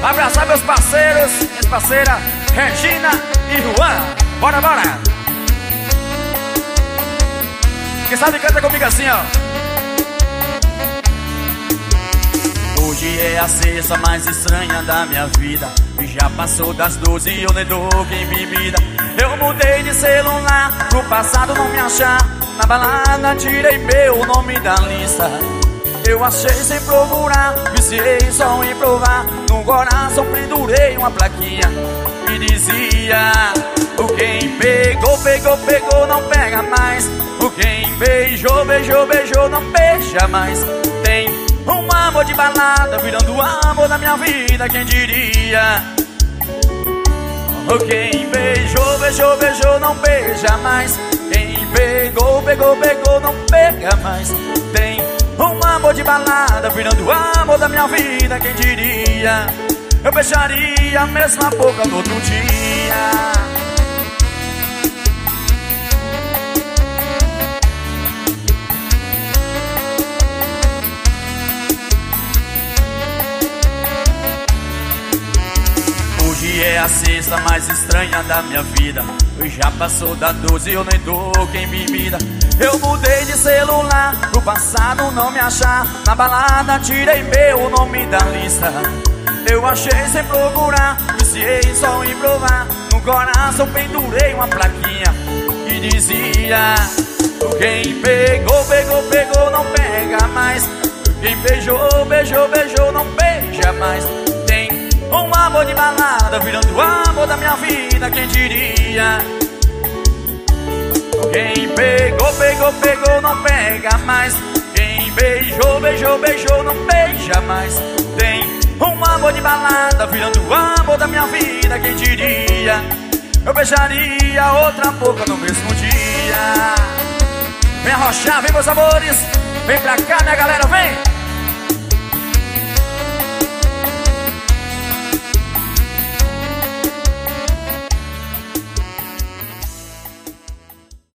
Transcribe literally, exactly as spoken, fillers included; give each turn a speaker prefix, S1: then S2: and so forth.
S1: Abraçar meus parceiros, minhas parceiras Regina e Juan. Bora, bora. Quem sabe canta comigo assim, ó. Hoje é a sexta mais estranha da minha vida. E já passou das doze e eu nem dou em bebida. Eu mudei de celular pro passado não me achar. Na balada tirei meu nome da lista. Eu achei sem procurar, viciei só em provar. No coração pendurei uma plaquinha que dizia: o quem pegou, pegou, pegou, não pega mais. O quem beijou, beijou, beijou, não beija mais. Tem um amor de balada virando o amor da minha vida, quem diria? O quem beijou, beijou, beijou, não beija mais. Quem pegou, pegou, pegou, não pega mais. Tem um amor de balada virando o amor da minha vida, quem diria? Eu beijaria a mesma boca no outro dia. Hoje é a sexta mais estranha da minha vida. Eu já passou da doze e eu nem dou em bebida. Eu mudei de celular pro passado não me achar. Na balada tirei meu nome da lista. Eu achei sem procurar, viciei só em provar. No coração pendurei uma plaquinha que dizia: quem pegou, pegou, pegou, não pega mais. Quem beijou, beijou, beijou, não beija mais. Tem um amor de balada virando o amor da minha vida, quem diria? Quem pegou, pegou, pegou, não pega mais. Quem beijou, beijou, beijou, não beija mais. Tem um amor de balada virando o amor da minha vida, quem diria? Eu beijaria outra boca no mesmo dia. Vem arrochar, vem meus amores. Vem pra cá, minha galera, vem.